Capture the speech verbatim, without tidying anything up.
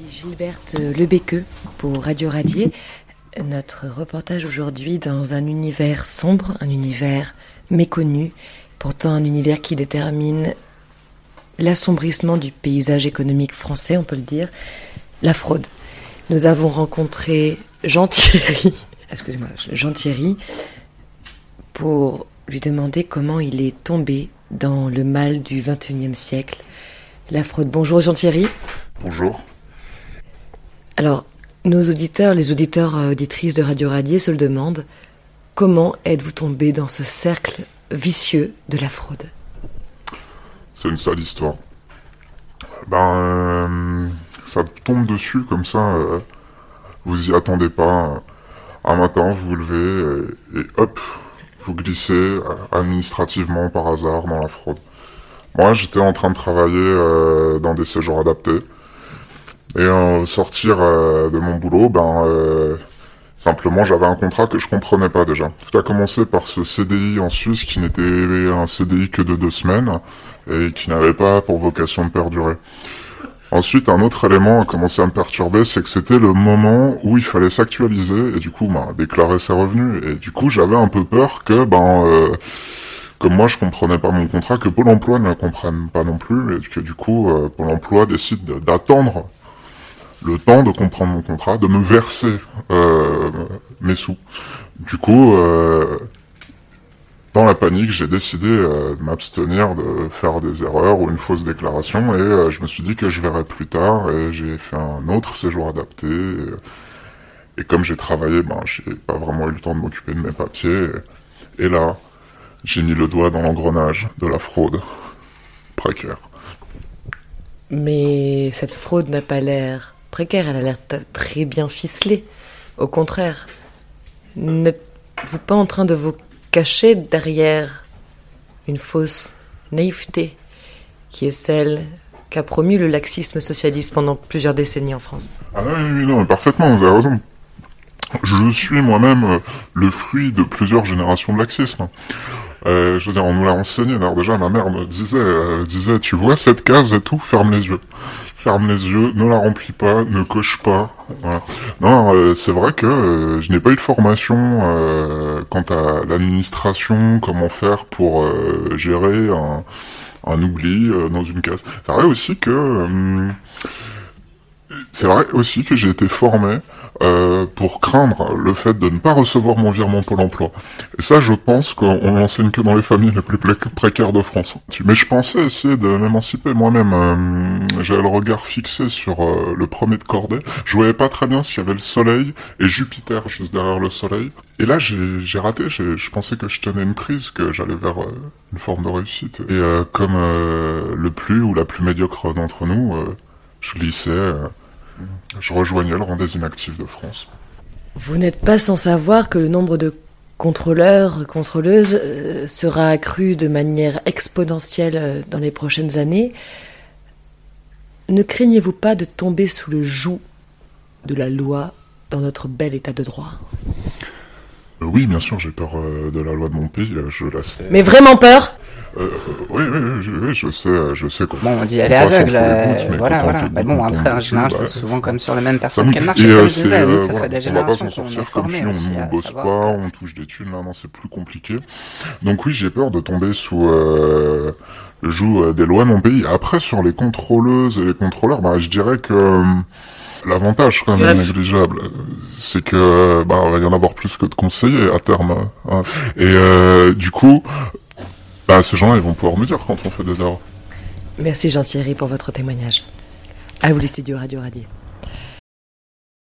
Gilberte Lebecque pour Radio Radier. Notre reportage aujourd'hui dans un univers sombre, un univers méconnu, pourtant un univers qui détermine l'assombrissement du paysage économique français, on peut le dire, la fraude. Nous avons rencontré Jean Thierry, excusez-moi, Jean Thierry, pour lui demander comment il est tombé dans le mal du vingt et unième siècle, la fraude. Bonjour Jean Thierry. Bonjour. Alors, nos auditeurs, les auditeurs auditrices de Radio Radier se le demandent, comment êtes-vous tombé dans ce cercle vicieux de la fraude ? C'est une sale histoire. Ben, euh, ça tombe dessus comme ça, euh, vous y attendez pas. Un matin, vous vous levez et, et hop, vous glissez euh, administrativement par hasard dans la fraude. Moi, j'étais en train de travailler euh, dans des séjours adaptés. Et euh, sortir euh, de mon boulot, ben euh, simplement j'avais un contrat que je comprenais pas déjà. Tout a commencé par ce C D I en Suisse qui n'était un C D I que de deux semaines et qui n'avait pas pour vocation de perdurer. Ensuite, un autre élément a commencé à me perturber, c'est que c'était le moment où il fallait s'actualiser et du coup ben, déclarer ses revenus. Et du coup, j'avais un peu peur que, ben, euh, comme moi je comprenais pas mon contrat, que Pôle emploi ne le comprenne pas non plus et que du coup euh, Pôle emploi décide de, d'attendre le temps de comprendre mon contrat, de me verser euh, mes sous. Du coup, euh, dans la panique, j'ai décidé euh, de m'abstenir de faire des erreurs ou une fausse déclaration, et euh, je me suis dit que je verrais plus tard, et j'ai fait un autre séjour adapté, et, et comme j'ai travaillé, ben j'ai pas vraiment eu le temps de m'occuper de mes papiers, et, et là, j'ai mis le doigt dans l'engrenage de la fraude précaire. Mais cette fraude n'a pas l'air précaire, elle a l'air t- très bien ficelée. Au contraire, n'êtes-vous pas en train de vous cacher derrière une fausse naïveté qui est celle qu'a promu le laxisme socialiste pendant plusieurs décennies en France ? Ah non, oui, non, parfaitement, vous avez raison. Je suis moi-même euh, le fruit de plusieurs générations de laxisme. Euh, je veux dire, on nous l'a enseigné. Alors déjà, ma mère me disait, euh, disait, tu vois cette case et tout, ferme les yeux. Ferme les yeux, ne la remplis pas, ne coche pas. Voilà. Non, euh, c'est vrai que euh, je n'ai pas eu de formation euh, quant à l'administration, comment faire pour euh, gérer un, un oubli euh, dans une case. C'est vrai aussi que euh, c'est vrai aussi que j'ai été formé euh, pour craindre le fait de ne pas recevoir mon virement Pôle emploi. Et ça, je pense qu'on l'enseigne que dans les familles les plus précaires de France. Mais je pensais essayer de m'émanciper moi-même. Euh, j'avais le regard fixé sur euh, le premier de cordée. Je voyais pas très bien s'il y avait le soleil et Jupiter juste derrière le soleil. Et là, j'ai, j'ai raté. J'ai, je pensais que je tenais une prise, que j'allais vers euh, une forme de réussite. Et euh, comme euh, le plus ou la plus médiocre d'entre nous, euh, je glissais... Euh, Je rejoignais le rang des inactifs de France. Vous n'êtes pas sans savoir que le nombre de contrôleurs, contrôleuses euh, sera accru de manière exponentielle euh, dans les prochaines années. Ne craignez-vous pas de tomber sous le joug de la loi dans notre bel état de droit ? euh, Oui, bien sûr, j'ai peur euh, de la loi de mon pays, euh, je la sais. Mais vraiment peur ? Euh, oui, oui, oui, je, oui, je sais, je sais comment. Bon, on dit elle est aveugle, euh, voilà, voilà. Mais bon, après, en général, c'est souvent bah, comme sur les mêmes personnes qu'elle marche. Et, et euh, comme je c'est, disais, euh, nous, ça voilà, fait des on va pas générations s'en qu'on est sortir comme si formés on aussi ne à bosse savoir pas, que- on touche des thunes, là, non, c'est plus compliqué. Donc oui, j'ai peur de tomber sous euh, le joug euh, des lois de mon pays. Après, sur les contrôleuses et les contrôleurs, bah, je dirais que... Euh, l'avantage quand même négligeable, c'est que bah il va y en avoir plus que de conseillers à terme. Hein. Et euh, du coup, bah ces gens-là ils vont pouvoir me dire quand on fait des erreurs. Merci Jean Thierry pour votre témoignage. À vous les studios Radio Radier.